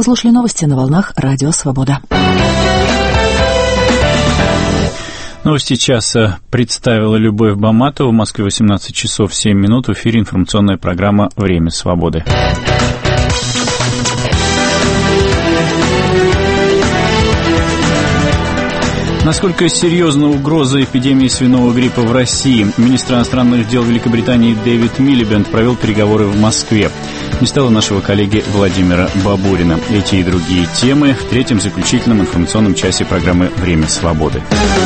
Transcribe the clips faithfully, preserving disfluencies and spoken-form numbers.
Вы слушали новости на волнах Радио Свобода. Новости часа представила Любовь Баматова. В Москве восемнадцать часов семь минут. В эфире информационная программа «Время свободы». Насколько серьезна угроза эпидемии свиного гриппа в России? Министр иностранных дел Великобритании Дэвид Милибенд провел переговоры в Москве. Не стало нашего коллеги Владимира Бабурина. Эти и другие темы в третьем заключительном информационном часе программы «Время свободы».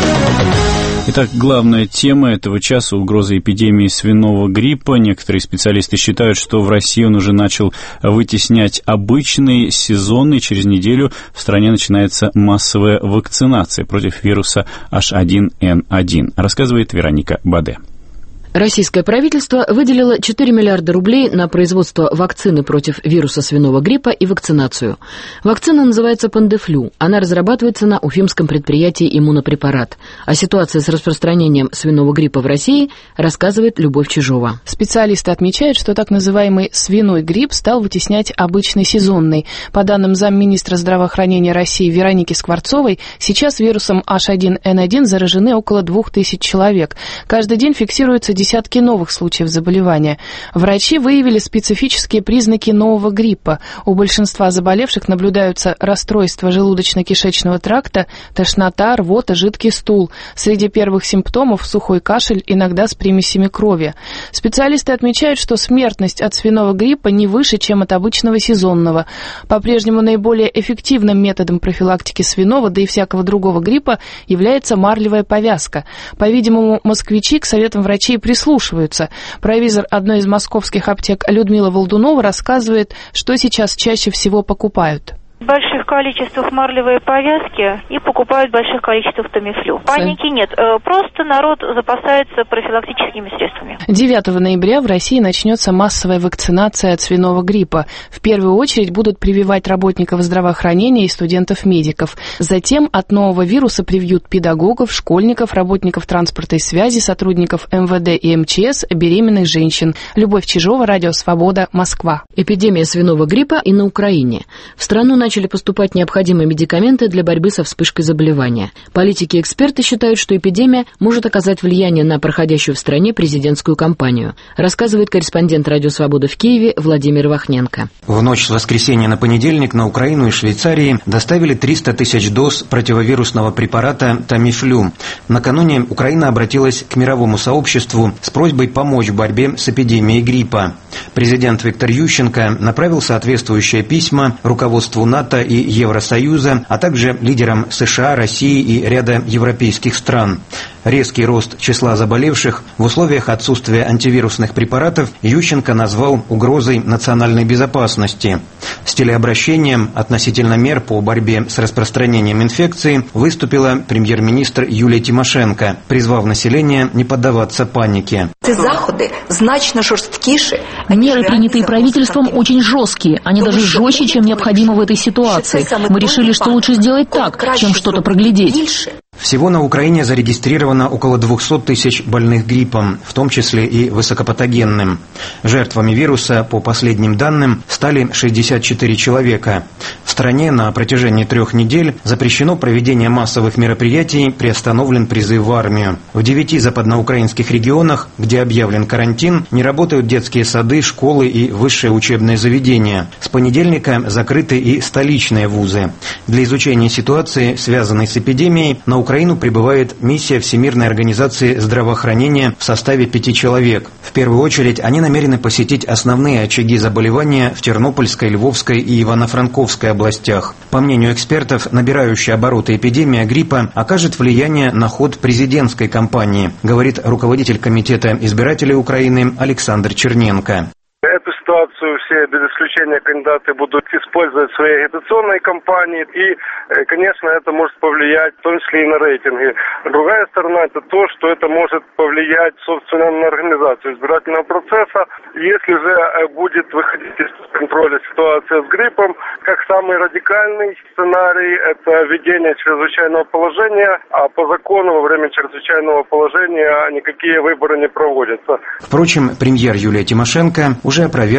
Итак, главная тема этого часа – угроза эпидемии свиного гриппа. Некоторые специалисты считают, что в России он уже начал вытеснять обычный, сезонный. Через неделю в стране начинается массовая вакцинация против вируса эйч один эн один, рассказывает Вероника Баде. Российское правительство выделило четыре миллиарда рублей на производство вакцины против вируса свиного гриппа и вакцинацию. Вакцина называется Пандефлю. Она разрабатывается на уфимском предприятии «Иммунопрепарат». О ситуации с распространением свиного гриппа в России рассказывает Любовь Чижова. Специалисты отмечают, что так называемый свиной грипп стал вытеснять обычный сезонный. По данным замминистра здравоохранения России Вероники Скворцовой, сейчас вирусом эйч один эн один заражены около двух тысяч человек. Каждый день фиксируется десятки новых случаев заболевания. Врачи выявили специфические признаки нового гриппа. У большинства заболевших наблюдаются расстройства желудочно-кишечного тракта, тошнота, рвота, жидкий стул. Среди первых симптомов сухой кашель, иногда с примесями крови. Специалисты отмечают, что смертность от свиного гриппа не выше, чем от обычного сезонного. По-прежнему наиболее эффективным методом профилактики свиного, да и всякого другого гриппа, является марлевая повязка. По-видимому, москвичи к советам врачей прислушиваются. Прислушиваются. Провизор одной из московских аптек Людмила Волдунова рассказывает, что сейчас чаще всего покупают. В больших количествах марлевые повязки и покупают в больших количествах тамифлю. Паники нет, просто народ запасается профилактическими средствами. девятого ноября в России начнется массовая вакцинация от свиного гриппа. В первую очередь будут прививать работников здравоохранения и студентов-медиков. Затем от нового вируса привьют педагогов, школьников, работников транспорта и связи, сотрудников эм вэ дэ и эм че эс, беременных женщин. Любовь Чижова, Радио Свобода, Москва. Эпидемия свиного гриппа и на Украине. В страну начали поступать необходимые медикаменты для борьбы со вспышкой заболевания. Политики и эксперты считают, что эпидемия может оказать влияние на проходящую в стране президентскую кампанию, рассказывает корреспондент Радио Свобода в Киеве Владимир Вахненко. В ночь с воскресенья на понедельник на Украину и Швейцарии доставили триста тысяч доз противовирусного препарата Тамифлю. Накануне Украина обратилась к мировому сообществу с просьбой помочь в борьбе с эпидемией гриппа. Президент Виктор Ющенко направил соответствующее письмо руководству НАТО и Евросоюза, а также лидерам США, России и ряда европейских стран. Резкий рост числа заболевших в условиях отсутствия антивирусных препаратов Ющенко назвал угрозой национальной безопасности. С телеобращением относительно мер по борьбе с распространением инфекции выступила премьер-министр Юлия Тимошенко, призвав население не поддаваться панике. Заходы значно жесткие. Меры, принятые правительством, очень жесткие. Они даже жестче, чем необходимо в этой ситуации. Мы решили, что лучше сделать так, чем что-то проглядеть. Всего на Украине зарегистрировано около двухсот тысяч больных гриппом, в том числе и высокопатогенным. Жертвами вируса, по последним данным, стали шестьдесят четыре человека. В стране на протяжении трех недель запрещено проведение массовых мероприятий, приостановлен призыв в армию. В девяти западноукраинских регионах, где объявлен карантин, не работают детские сады, школы и высшие учебные заведения. С понедельника закрыты и столичные вузы. Для изучения ситуации, связанной с эпидемией, на Украину прибывает миссия Всемирной организации здравоохранения в составе пяти человек. В первую очередь они намерены посетить основные очаги заболевания в Тернопольской, Львовской и Ивано-Франковской областях. По мнению экспертов, набирающая обороты эпидемия гриппа окажет влияние на ход президентской кампании, говорит руководитель комитета избирателей Украины Александр Черненко. Эту ситуацию все, без исключения, кандидаты будут использовать в своей агитационной кампании. И, конечно, это может повлиять, в том числе и на рейтинги. Другая сторона – это то, что это может повлиять, собственно, на организацию избирательного процесса. Если же будет выходить из контроля ситуация с гриппом, как самый радикальный сценарий – это введение чрезвычайного положения, а по закону во время чрезвычайного положения никакие выборы не проводятся. Впрочем, премьер Юлия Тимошенко уже опроверг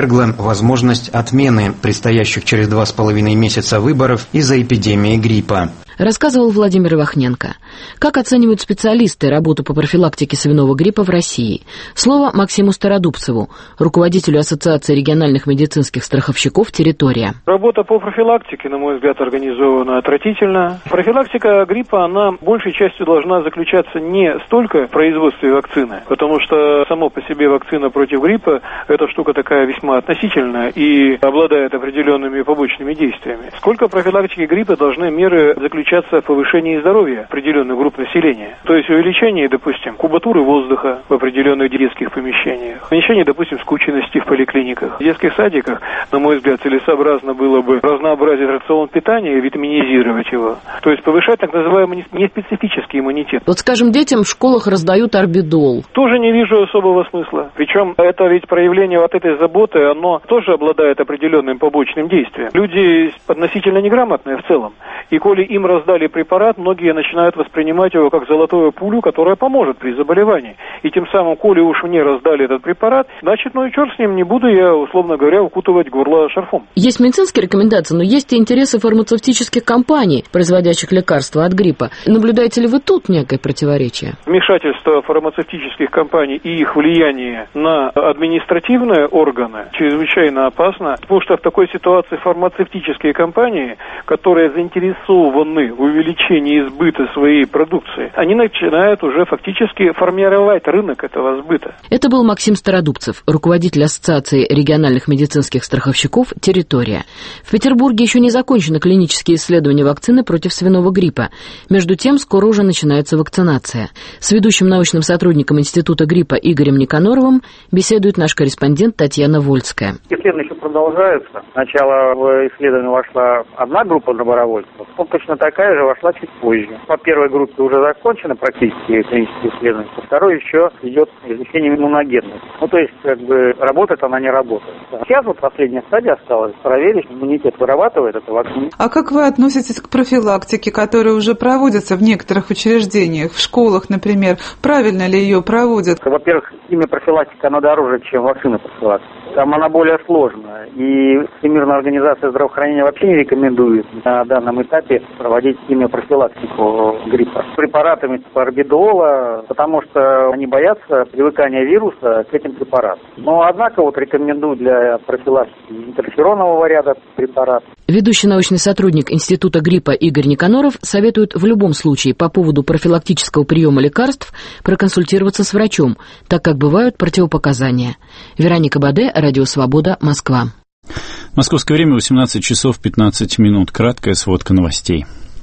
отвергла возможность отмены предстоящих через два с половиной месяца выборов из-за эпидемии гриппа. Рассказывал Владимир Ивахненко. Как оценивают специалисты работу по профилактике свиного гриппа в России? Слово Максиму Стародубцеву, руководителю Ассоциации региональных медицинских страховщиков «Территория». Работа по профилактике, на мой взгляд, организована отвратительно. Профилактика гриппа, она большей частью должна заключаться не столько в производстве вакцины, потому что само по себе вакцина против гриппа – это штука такая весьма относительная и обладает определенными побочными действиями. Сколько профилактики гриппа должны меры заключаться в повышении здоровья определенных групп населения. То есть увеличение, допустим, кубатуры воздуха в определенных детских помещениях, уменьшение, допустим, скученности в поликлиниках. В детских садиках, на мой взгляд, целесообразно было бы разнообразить рацион питания и витаминизировать его. То есть повышать так называемый неспецифический иммунитет. Вот, скажем, детям в школах раздают орбидол. Тоже не вижу особого смысла. Причем это ведь проявление вот этой заботы, оно тоже обладает определенным побочным действием. Люди относительно неграмотные в целом. И коли им раздали препарат, многие начинают воспринимать его как золотую пулю, которая поможет при заболевании. И тем самым, коли уж мне раздали этот препарат, значит, ну и черт с ним, не буду я, условно говоря, укутывать горло шарфом. Есть медицинские рекомендации, но есть и интересы фармацевтических компаний, производящих лекарства от гриппа. Наблюдаете ли вы тут некое противоречие? Вмешательство фармацевтических компаний и их влияние на административные органы чрезвычайно опасно, потому что в такой ситуации фармацевтические компании, которые заинтересованы в увеличении сбыта своей продукции, они начинают уже фактически формировать рынок этого сбыта. Это был Максим Стародубцев, руководитель Ассоциации региональных медицинских страховщиков «Территория». В Петербурге еще не закончены клинические исследования вакцины против свиного гриппа. Между тем, скоро уже начинается вакцинация. С ведущим научным сотрудником Института гриппа Игорем Никаноровым беседует наш корреспондент Татьяна Вольская. Исследования еще продолжаются. Сначала в исследование вошла одна группа добровольцев, потом точно такая же вошла чуть позже. По первой группе уже закончено практически клинические исследования, по второй еще идет изучение иммуногенности. Ну, то есть, как бы, работает она, не работает. Сейчас вот последняя стадия осталась, проверить, иммунитет вырабатывает эту вакцину. А как вы относитесь к профилактике, которая уже проводится в некоторых учреждениях, в школах, например? Правильно ли ее проводят? Во-первых, имя профилактика, оно дороже, чем вакцина профилактики. Там она более сложная. И Всемирная организация здравоохранения вообще не рекомендует на данном этапе проводить именно профилактику гриппа с препаратами типа орбидола, потому что они боятся привыкания вируса к этим препаратам. Но, однако, вот рекомендуют для профилактики интерферонового ряда препаратов. Ведущий научный сотрудник Института гриппа Игорь Никаноров советует в любом случае по поводу профилактического приема лекарств проконсультироваться с врачом, так как бывают противопоказания. Вероника Баде, Радио Свобода, Москва. Московское время восемнадцать часов пятнадцать минут. Краткая сводка новостей.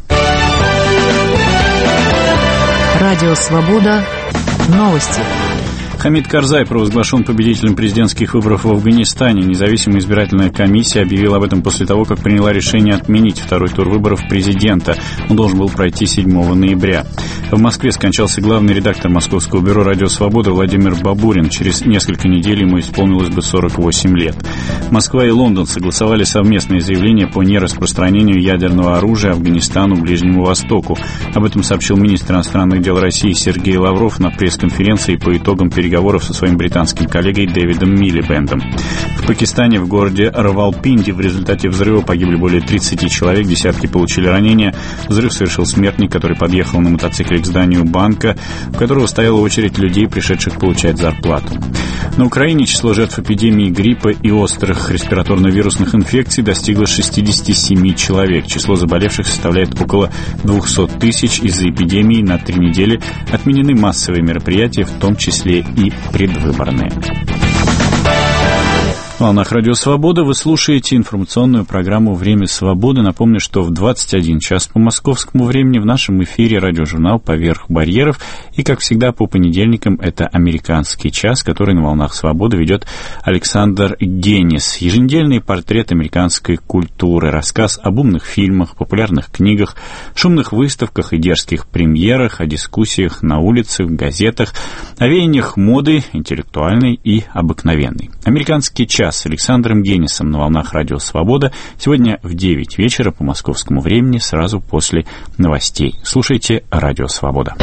Радио Свобода. Новости. Хамид Карзай провозглашен победителем президентских выборов в Афганистане. Независимая избирательная комиссия объявила об этом после того, как приняла решение отменить второй тур выборов президента. Он должен был пройти седьмого ноября. В Москве скончался главный редактор Московского бюро «Радио Свобода» Владимир Бабурин. Через несколько недель ему исполнилось бы сорок восемь лет. Москва и Лондон согласовали совместное заявление по нераспространению ядерного оружия Афганистану, Ближнему Востоку. Об этом сообщил министр иностранных дел России Сергей Лавров на пресс-конференции по итогам переговоров со своим британским коллегой Дэвидом Милибендом. В Пакистане, в городе Равалпинди, в результате взрыва погибли более тридцати человек, десятки получили ранения. Взрыв совершил смертник, который подъехал на мотоцикле к зданию банка, в которого стояла очередь людей, пришедших получать зарплату. На Украине число жертв эпидемии гриппа и острых респираторно-вирусных инфекций достигло шестидесяти семи человек. Число заболевших составляет около двухсот тысяч. Из-за эпидемии на три недели отменены массовые мероприятия, в том числе и предвыборные. В волнах Радио Свобода вы слушаете информационную программу «Время свободы». Напомню, что в двадцать один час по московскому времени в нашем эфире радиожурнал «Поверх барьеров». И, как всегда, по понедельникам это «Американский час», который на волнах свободы ведет Александр Генис. Еженедельный портрет американской культуры, рассказ об умных фильмах, популярных книгах, шумных выставках и дерзких премьерах, о дискуссиях на улицах, в газетах, о веяниях моды, интеллектуальной и обыкновенной. «Американский час» с Александром Генисом на волнах Радио Свобода сегодня в девять вечера по московскому времени, сразу после новостей. Слушайте Радио Свобода.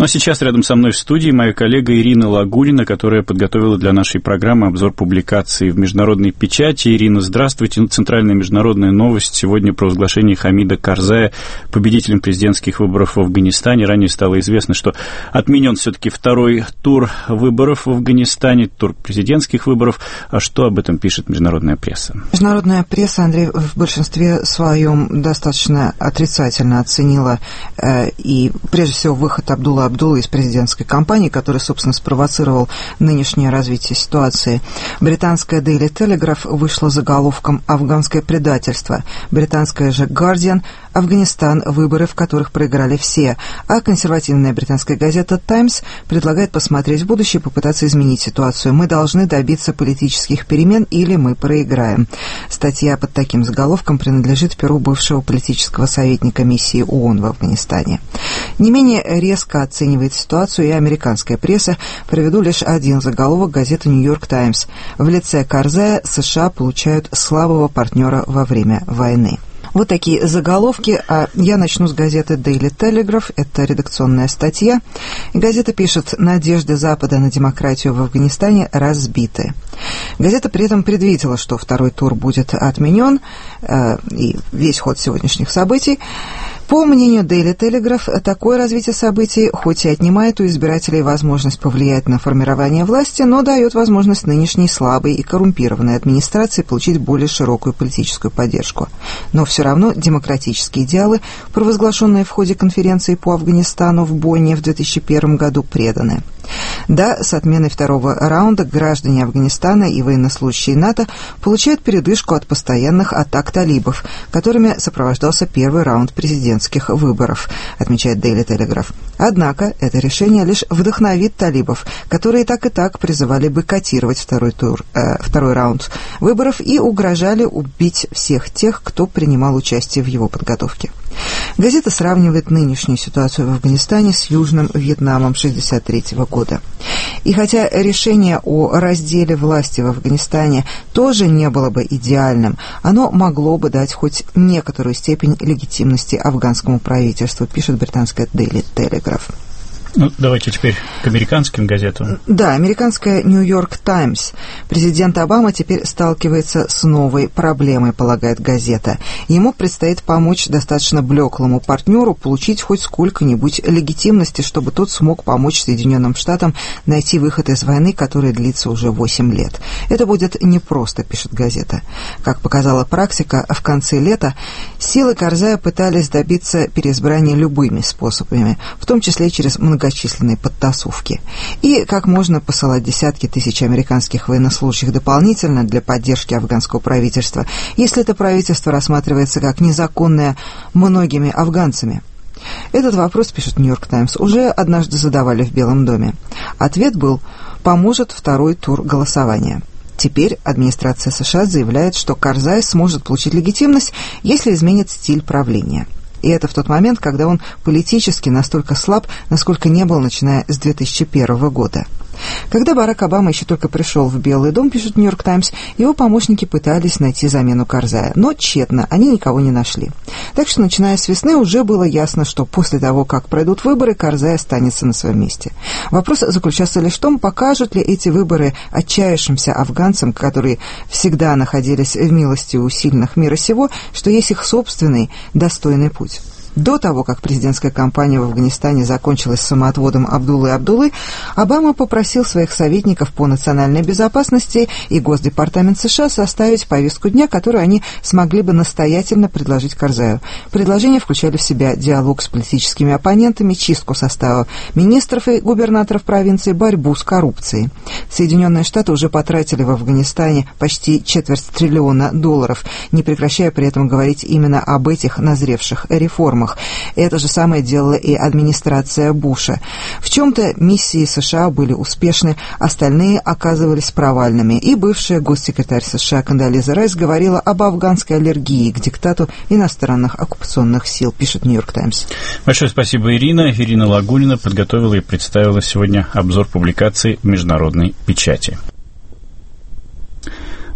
Ну а сейчас рядом со мной в студии моя коллега Ирина Лагунина, которая подготовила для нашей программы обзор публикаций в международной печати. Ирина, здравствуйте. Центральная международная новость сегодня про возглашение Хамида Карзая победителем президентских выборов в Афганистане. Ранее стало известно, что отменен все-таки второй тур выборов в Афганистане, тур президентских выборов. А что об этом пишет международная пресса? Международная пресса, Андрей, в большинстве своем достаточно отрицательно оценила э, и, прежде всего, выход Абдулла Абдуллы из президентской кампании, который, собственно, спровоцировал нынешнее развитие ситуации. Британская Daily Telegraph вышла заголовком «Афганское предательство». Британская же Guardian – Афганистан, выборы, в которых проиграли все. А консервативная британская газета Times предлагает посмотреть в будущее и попытаться изменить ситуацию. Мы должны добиться политических перемен или мы проиграем. Статья под таким заголовком принадлежит перу бывшего политического советника миссии ООН в Афганистане. Не менее резко оценивает ситуацию и американская пресса. Приведу лишь один заголовок газеты «Нью-Йорк Таймс». В лице Карзая США получают слабого партнера во время войны. Вот такие заголовки, а я начну с газеты Daily Telegraph, это редакционная статья. Газета пишет: «Надежды Запада на демократию в Афганистане разбиты». Газета при этом предвидела, что второй тур будет отменен, э, и весь ход сегодняшних событий. По мнению Daily Telegraph, такое развитие событий хоть и отнимает у избирателей возможность повлиять на формирование власти, но дает возможность нынешней слабой и коррумпированной администрации получить более широкую политическую поддержку. Но все равно демократические идеалы, провозглашенные в ходе конференции по Афганистану в Бонне в две тысячи первом году, преданы. Да, с отменой второго раунда граждане Афганистана и военнослужащие НАТО получают передышку от постоянных атак талибов, которыми сопровождался первый раунд президентских выборов, отмечает Daily Telegraph. Однако это решение лишь вдохновит талибов, которые так и так призывали бойкотировать второй тур, э, второй раунд выборов и угрожали убить всех тех, кто принимал участие в его подготовке. Газета сравнивает нынешнюю ситуацию в Афганистане с Южным Вьетнамом шестьдесят третьего года. И хотя решение о разделе власти в Афганистане тоже не было бы идеальным, оно могло бы дать хоть некоторую степень легитимности афганскому правительству, пишет британская Daily Telegraph. Ну, давайте теперь к американским газетам. Да, американская «Нью-Йорк Таймс». Президент Обама теперь сталкивается с новой проблемой, полагает газета. Ему предстоит помочь достаточно блеклому партнеру получить хоть сколько-нибудь легитимности, чтобы тот смог помочь Соединенным Штатам найти выход из войны, которая длится уже восемь лет. Это будет непросто, пишет газета. Как показала практика, в конце лета силы Карзая пытались добиться переизбрания любыми способами, в том числе через многочисленные многочисленные подтасовки. И как можно посылать десятки тысяч американских военнослужащих дополнительно для поддержки афганского правительства, если это правительство рассматривается как незаконное многими афганцами? Этот вопрос, пишет «Нью-Йорк Таймс», уже однажды задавали в Белом доме. Ответ был: поможет второй тур голосования. Теперь администрация США заявляет, что Карзай сможет получить легитимность, если изменит стиль правления. И это в тот момент, когда он политически настолько слаб, насколько не был, начиная с две тысячи первого года. Когда Барак Обама еще только пришел в Белый дом, пишет «Нью-Йорк Таймс», его помощники пытались найти замену Карзая, но тщетно, они никого не нашли. Так что, начиная с весны, уже было ясно, что после того, как пройдут выборы, Карзай останется на своем месте. Вопрос заключался лишь в том, покажут ли эти выборы отчаявшимся афганцам, которые всегда находились в милости у сильных мира сего, что есть их собственный достойный путь. До того, как президентская кампания в Афганистане закончилась самоотводом Абдуллы Абдуллы, Обама попросил своих советников по национальной безопасности и Госдепартамент США составить повестку дня, которую они смогли бы настоятельно предложить Карзаю. Предложения включали в себя диалог с политическими оппонентами, чистку состава министров и губернаторов провинции, борьбу с коррупцией. Соединенные Штаты уже потратили в Афганистане почти четверть триллиона долларов, не прекращая при этом говорить именно об этих назревших реформах. Это же самое делала и администрация Буша. В чем-то миссии США были успешны, остальные оказывались провальными. И бывшая госсекретарь США Кондолиза Райс говорила об афганской аллергии к диктату иностранных оккупационных сил, пишет «Нью-Йорк Таймс». Большое спасибо, Ирина. Ирина Лагунина подготовила и представила сегодня обзор публикаций в международной печати.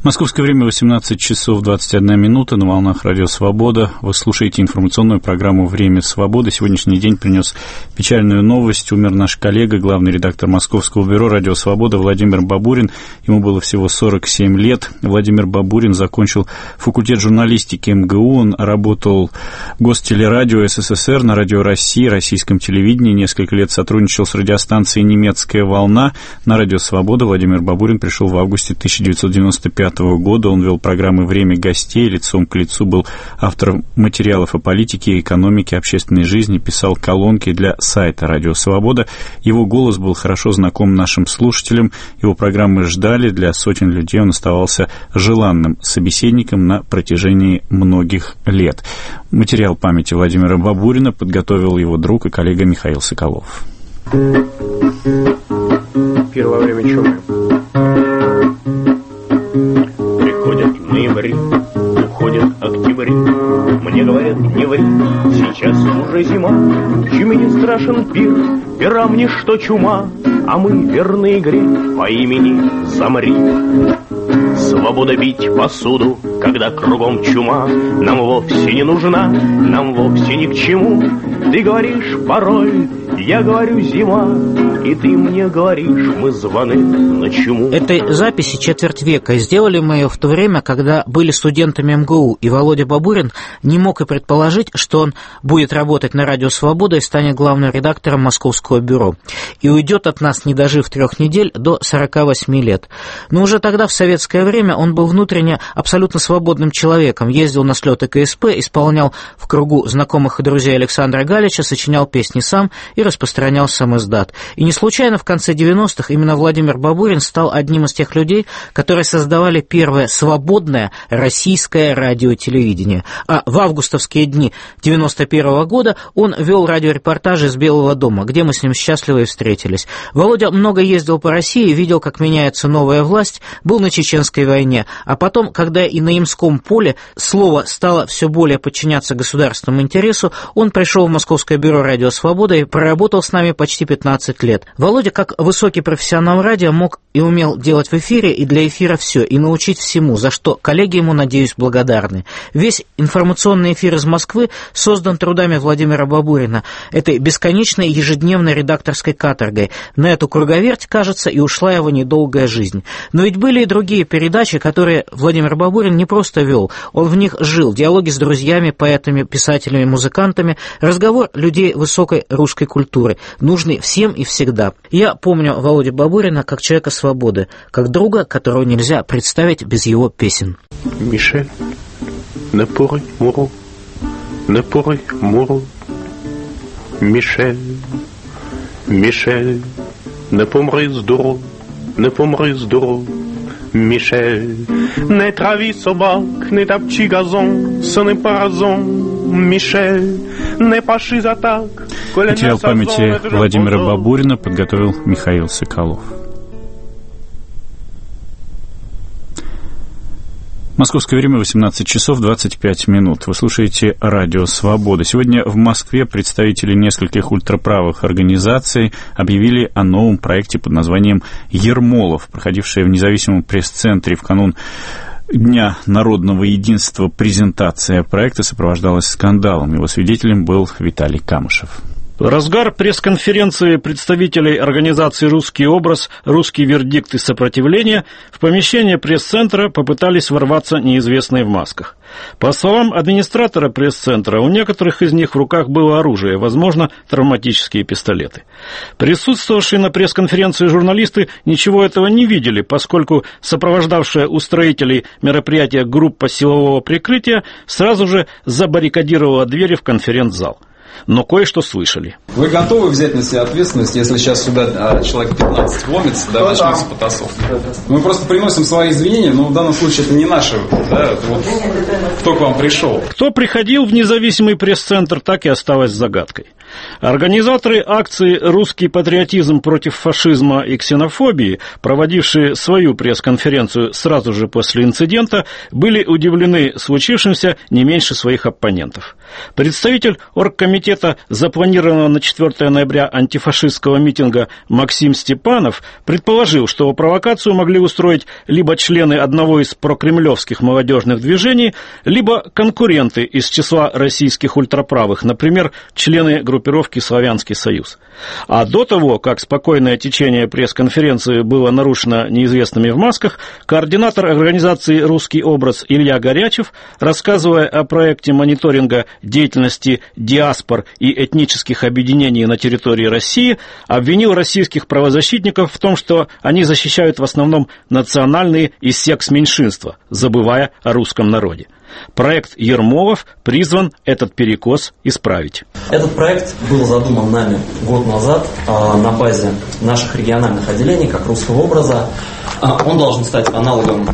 Московское время восемнадцать часов двадцать одна минута. На волнах Радио Свобода. Вы слушаете информационную программу «Время свободы». Сегодняшний день принес печальную новость. Умер наш коллега, главный редактор Московского бюро «Радио Свобода» Владимир Бабурин. Ему было всего сорок семь лет. Владимир Бабурин закончил факультет журналистики эм гэ у. Он работал в Гостелерадио эс эс эс эр, на Радио России, российском телевидении. Несколько лет сотрудничал с радиостанцией «Немецкая волна». На Радио Свобода Владимир Бабурин пришел в августе тысяча девятьсот девяносто пятого года. Он вел программы «Время гостей», лицом к лицу, был автором материалов о политике, экономике, общественной жизни, писал колонки для сайта «Радио Свобода». Его голос был хорошо знаком нашим слушателям, его программы ждали, для сотен людей он оставался желанным собеседником на протяжении многих лет. Материал памяти Владимира Бабурина подготовил его друг и коллега Михаил Соколов. Первое время чумы. Приходят ноябри, уходят октябри. Мне говорят, не ври, сейчас уже зима. Чуме не страшен пир, пирам ничто чума, а мы верны игре по имени Замри. Свобода бить посуду, когда кругом чума, нам вовсе не нужна, нам вовсе ни к чему. Ты говоришь пароль, я говорю зима, и ты мне говоришь, мы званы на чуму. Этой записи четверть века. Сделали мы ее в то время, когда были студентами эм гэ у, и Володя Бабурин не мог и предположить, что он будет работать на Радио Свобода и станет главным редактором Московского бюро. И уйдет от нас, не дожив трех недель, до сорока восьми лет. Но уже тогда, в советское время, он был внутренне абсолютно свободным человеком, ездил на слеты ка эс пэ, исполнял в кругу знакомых и друзей Александра Галича, сочинял песни сам и распространял сам издат. И не случайно в конце девяностых именно Владимир Бабурин стал одним из тех людей, которые создавали первое свободное российское радиотелевидение. А в августовские дни девяносто первого года он вел радиорепортажи из Белого дома, где мы с ним счастливо и встретились. Володя много ездил по России, видел, как меняется новая власть, был на Чеченской войне, а потом, когда и на Имском поле слово стало все более подчиняться государственному интересу, он пришел в Московское бюро «Радио Свобода» и проработал с нами почти пятнадцать лет. Володя, как высокий профессионал радио, мог и умел делать в эфире и для эфира все, и научить всему, за что коллеги ему, надеюсь, благодарны. Весь информационный эфир из Москвы создан трудами Владимира Бабурина, этой бесконечной ежедневной редакторской каторгой. На эту круговерть, кажется, и ушла его недолгая жизнь. Но ведь были и другие передачи, которые Владимир Бабурин не просто вел, он в них жил. Диалоги с друзьями, поэтами, писателями, музыкантами, разговор людей высокой русской культуры, нужный всем и всегда. Я помню Володю Бабурина как человека свободы, как друга, которого нельзя представить без его песен. Мишель, не порой муру, не порой муру. Мишель, Мишель, не помри здоров, не помри здоров. Мишель, не трави собак, не топчи газон, ce n'est pas raison. Мишель, не паши за так. Материал памяти Владимира Бабурина подготовил Михаил Соколов. Московское время восемнадцать часов двадцать пять минут. Вы слушаете Радио Свобода. Сегодня в Москве представители нескольких ультраправых организаций объявили о новом проекте под названием «Ермолов», проходившее в независимом пресс-центре в канун Дня народного единства. Презентация проекта сопровождалась скандалом. Его свидетелем был Виталий Камышев. В разгар пресс-конференции представителей организации «Русский образ», «Русский вердикт» и «Сопротивление» в помещение пресс-центра попытались ворваться неизвестные в масках. По словам администратора пресс-центра, у некоторых из них в руках было оружие, возможно, травматические пистолеты. Присутствовавшие на пресс-конференции журналисты ничего этого не видели, поскольку сопровождавшая устроителей мероприятия группа силового прикрытия сразу же забаррикадировала двери в конференц-зал. Но кое-что слышали. Вы готовы взять на себя ответственность, если сейчас сюда а, человек пятнадцать вломится, да, начнется потасовка? Мы просто приносим свои извинения, но в данном случае это не наши, да, это вот кто к вам пришел. Кто приходил в независимый пресс-центр, так и осталось загадкой. Организаторы акции «Русский патриотизм против фашизма и ксенофобии», проводившие свою пресс-конференцию сразу же после инцидента, были удивлены случившимся не меньше своих оппонентов. Представитель оргкомитета запланированного на четвёртое ноября антифашистского митинга Максим Степанов предположил, что провокацию могли устроить либо члены одного из прокремлевских молодежных движений, либо конкуренты из числа российских ультраправых, например, члены группировки «Славянский союз». А до того, как спокойное течение пресс-конференции было нарушено неизвестными в масках, координатор организации «Русский образ» Илья Горячев, рассказывая о проекте мониторинга деятельности диаспор и этнических объединений на территории России, обвинил российских правозащитников в том, что они защищают в основном национальные и секс-меньшинства, забывая о русском народе. Проект Ермолов призван этот перекос исправить. Этот проект был задуман нами год назад э, на базе наших региональных отделений, как «Русского образа». Э, он должен стать аналогом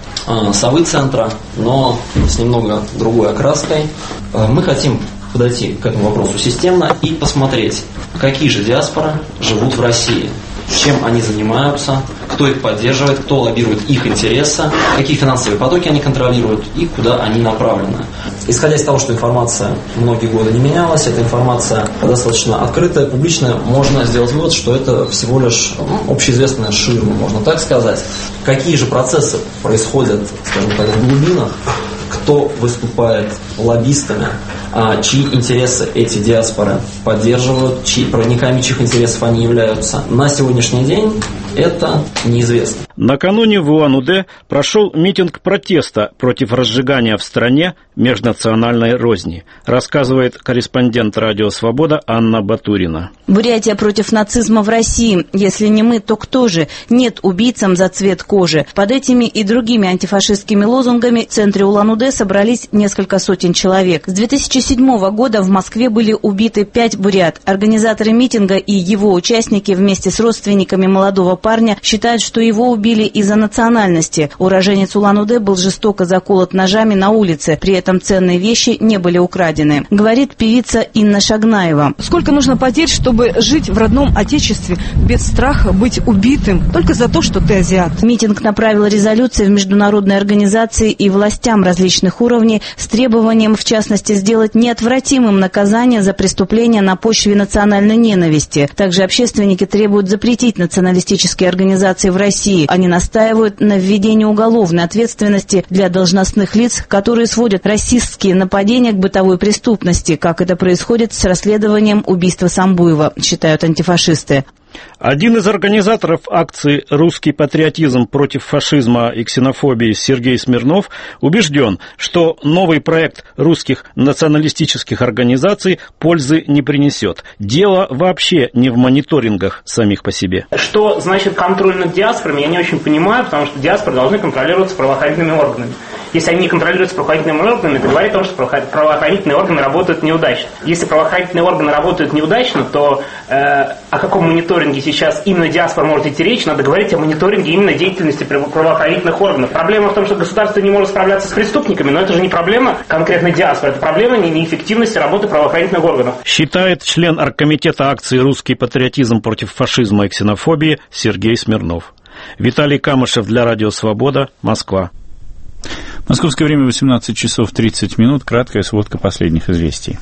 э, Совы-центра, но с немного другой окраской. Э, мы хотим подойти к этому вопросу системно и посмотреть, какие же диаспоры живут в России, чем они занимаются, кто их поддерживает, кто лоббирует их интересы, какие финансовые потоки они контролируют и куда они направлены. Исходя из того, что информация многие годы не менялась, эта информация достаточно открытая, публичная, можно сделать вывод, что это всего лишь ну, общеизвестная ширма, можно так сказать. Какие же процессы происходят, скажем так, в глубинах, кто выступает лоббистами, а, чьи интересы эти диаспоры поддерживают, чьи, проводниками чьих интересов они являются. На сегодняшний день это неизвестно. Накануне в Улан-Удэ прошел митинг протеста против разжигания в стране межнациональной розни, рассказывает корреспондент «Радио Свобода» Анна Батурина. Бурятия против нацизма в России. Если не мы, то кто же? Нет убийцам за цвет кожи. Под этими и другими антифашистскими лозунгами в центре Улан-Удэ собрались несколько сотен человек. С две тысячи седьмого года в Москве были убиты пять бурят. Организаторы митинга и его участники вместе с родственниками молодого парня считают, что его убили из-за национальности. Уроженец Улан-Удэ был жестоко заколот ножами на улице. При этом ценные вещи не были украдены. Говорит певица Инна Шагнаева. Сколько нужно потерь, чтобы жить в родном отечестве без страха быть убитым только за то, что ты азиат? Митинг направил резолюции в международные организации и властям различных уровней с требованием, в частности, сделать неотвратимым наказание за преступления на почве национальной ненависти. Также общественники требуют запретить националистические организации в России. Они настаивают на введении уголовной ответственности для должностных лиц, которые сводят расистские нападения к бытовой преступности, как это происходит с расследованием убийства Самбуева, считают антифашисты. Один из организаторов акции «Русский патриотизм против фашизма и ксенофобии» Сергей Смирнов убежден, что новый проект русских националистических организаций пользы не принесет. Дело вообще не в мониторингах самих по себе. Что значит контроль над диаспорами, я не очень понимаю, потому что диаспоры должны контролироваться правоохранительными органами. Если они не контролируются правоохранительными органами, это говорит о том, что правоохранительные органы работают неудачно. Если правоохранительные органы работают неудачно, то э, о каком мониторинге сейчас именно диаспора может идти речь, надо говорить о мониторинге именно деятельности правоохранительных органов. Проблема в том, что государство не может справляться с преступниками, но это же не проблема конкретно диаспоры, это проблема неэффективности работы правоохранительных органов. Считает член оргкомитета акции «Русский патриотизм против фашизма и ксенофобии» Сергей Смирнов. Виталий Камышев для «Радио Свобода», Москва. Московское время восемнадцать часов тридцать минут. Краткая сводка последних известий.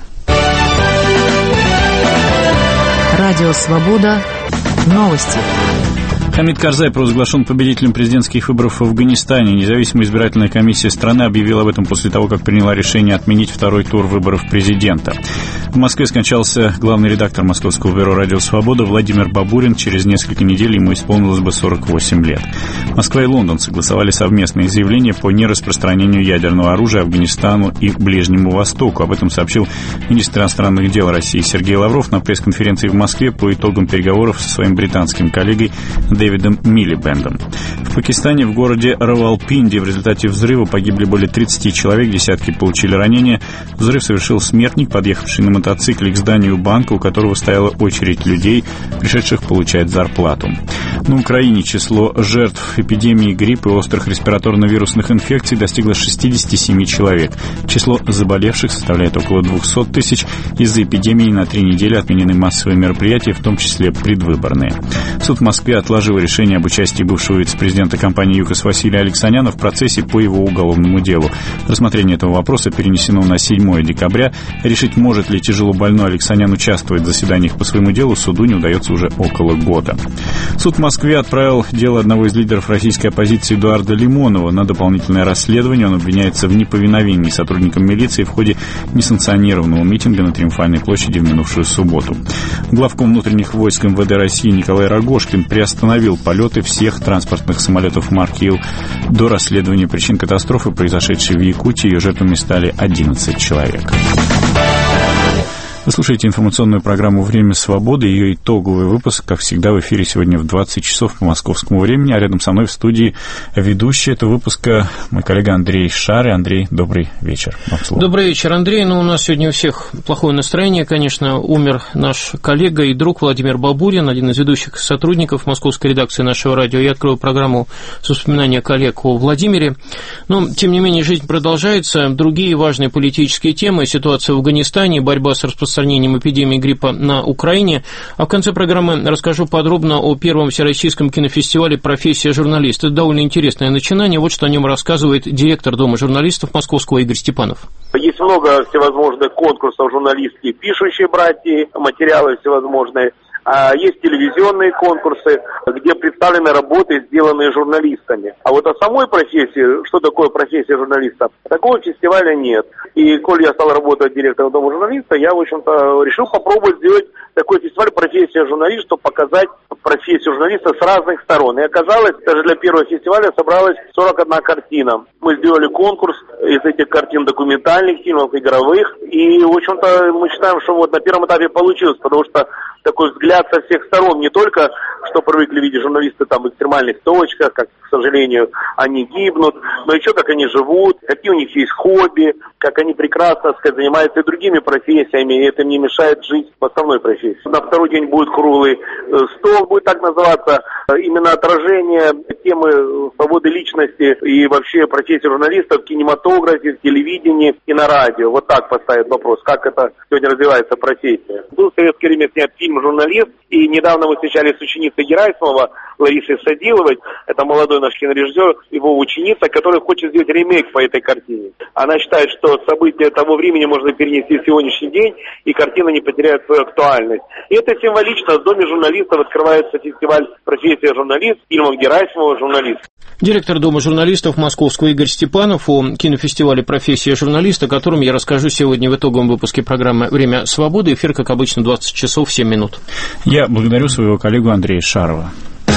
Радио «Свобода». Новости. Хамид Карзай провозглашен победителем президентских выборов в Афганистане. Независимая избирательная комиссия страны объявила об этом после того, как приняла решение отменить второй тур выборов президента. В Москве скончался главный редактор Московского бюро «Радио Свобода» Владимир Бабурин. Через несколько недель ему исполнилось бы сорок восемь лет. Москва и Лондон согласовали совместные заявления по нераспространению ядерного оружия Афганистану и Ближнему Востоку. Об этом сообщил министр иностранных дел России Сергей Лавров на пресс-конференции в Москве по итогам переговоров со своим британским коллегой Дэвидом Милибендом. В Пакистане в городе Равалпинди в результате взрыва погибли более тридцати человек, десятки получили ранения. Взрыв совершил смертник, подъехавший на мотоцикле мотоцикле к зданию банка, у которого стояла очередь людей, пришедших получать зарплату. На Украине число жертв эпидемии гриппа и острых респираторно-вирусных инфекций достигло шестьдесят семь человек. Число заболевших составляет около двести тысяч. Из-за эпидемии на три недели отменены массовые мероприятия, в том числе предвыборные. Суд в Москве отложил решение об участии бывшего вице-президента компании «ЮКОС» Василия Алексаняна в процессе по его уголовному делу. Рассмотрение этого вопроса перенесено на седьмое декабря. Решить, может ли тяжело больной Алексанян участвовать в заседаниях по своему делу, суду не удается уже около года. Суд в Москве отправил дело одного из лидеров российской оппозиции Эдуарда Лимонова на дополнительное расследование. Он обвиняется в неповиновении сотрудникам милиции в ходе несанкционированного митинга на Триумфальной площади в минувшую субботу. Главком внутренних войск эм вэ дэ России Николай Рогожкин приостановил полеты всех транспортных самолетов марки Ил до расследования причин катастрофы, произошедшей в Якутии. Ее жертвами стали одиннадцать человек. Вы слушаете информационную программу «Время свободы». Ее итоговый выпуск, как всегда, в эфире сегодня в двадцать часов по московскому времени. А рядом со мной в студии ведущий этого выпуска мой коллега Андрей Шары. Андрей, добрый вечер. Добрый вечер, Андрей. Ну, у нас сегодня у всех плохое настроение. Конечно, умер наш коллега и друг Владимир Бабурин, один из ведущих сотрудников московской редакции нашего радио. Я открою программу с воспоминания коллег о Владимире. Но, тем не менее, жизнь продолжается. Другие важные политические темы, ситуация в Афганистане, борьба с распространением распространением эпидемии гриппа на Украине. А в конце программы расскажу подробно о первом всероссийском кинофестивале «Профессия журналиста». Это довольно интересное начинание. Вот что о нем рассказывает директор Дома журналистов Московского Игорь Степанов. Есть много всевозможных конкурсов журналистских, пишущие братья, материалы всевозможные. А есть телевизионные конкурсы, где представлены работы, сделанные журналистами. А вот о самой профессии, что такое профессия журналиста, такого фестиваля нет. И коль я стал работать директором Дома журналиста, я, в общем-то, решил попробовать сделать такой фестиваль «Профессия журналиста», чтобы показать профессию журналиста с разных сторон. И оказалось, даже для первого фестиваля собралась сорок одна картина. Мы сделали конкурс из этих картин документальных фильмов, игровых. И, в общем-то, мы считаем, что вот на первом этапе получилось, потому что такой взгляд со всех сторон, не только, что привыкли видеть журналисты там в экстремальных точках, как, к сожалению, они гибнут, но еще как они живут, какие у них есть хобби, как они прекрасно, так сказать, занимаются и другими профессиями, и это не мешает жить в основной профессии. На второй день будет круглый стол, будет так называться, именно отражение темы свободы личности и вообще профессии журналистов в кинематографе, в телевидении и на радио. Вот так поставит вопрос, как это сегодня развивается профессия. Был в советское время снят фильм «Журналист», и недавно мы встречались с ученицей Герасимова Ларисой Садиловой, это молодой наш кинорежиссер, его ученица, которая хочет сделать ремейк по этой картине. Она считает, что события того времени можно перенести в сегодняшний день, и картина не потеряет свою актуальность. И это символично. В Доме журналистов открывается фестиваль «Профессия журналист», фильмов Герасимова «Журналист». Директор Дома журналистов Московского Игорь Степанов о кинофестивале «Профессия журналиста», о котором я расскажу сегодня в итоговом выпуске программы «Время свободы». Эфир, как обычно, двадцать часов семь минут. Я благодарю своего коллегу Андрея Шарова.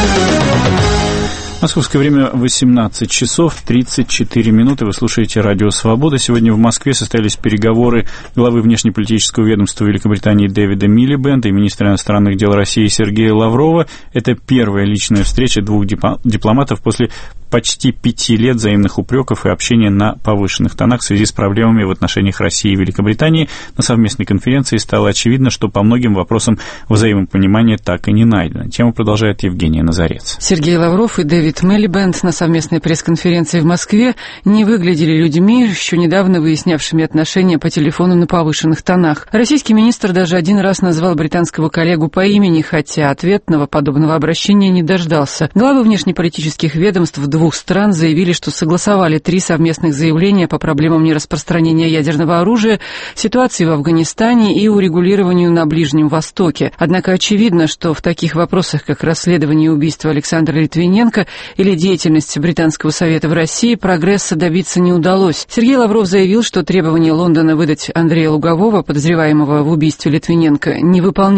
Московское время восемнадцать часов тридцать четыре минуты. Вы слушаете радио «Свобода». Сегодня в Москве состоялись переговоры главы внешнеполитического ведомства Великобритании Дэвида Милибенда и министра иностранных дел России Сергея Лаврова. Это первая личная встреча двух дипломатов после почти пяти лет взаимных упреков и общения на повышенных тонах в связи с проблемами в отношениях России и Великобритании. На совместной конференции стало очевидно, что по многим вопросам взаимопонимания так и не найдено. Тему продолжает Евгения Назарец. Сергей Лавров и Дэвид Милибенд на совместной пресс-конференции в Москве не выглядели людьми, еще недавно выяснявшими отношения по телефону на повышенных тонах. Российский министр даже один раз назвал британского коллегу по имени, хотя ответного подобного обращения не дождался. Главы внешнеполитических ведомств двух стран заявили, что согласовали три совместных заявления по проблемам нераспространения ядерного оружия, ситуации в Афганистане и урегулированию на Ближнем Востоке. Однако очевидно, что в таких вопросах, как расследование убийства Александра Литвиненко или деятельность Британского совета в России, прогресса добиться не удалось. Сергей Лавров заявил, что требование Лондона выдать Андрея Лугового, подозреваемого в убийстве Литвиненко, невыполнимо.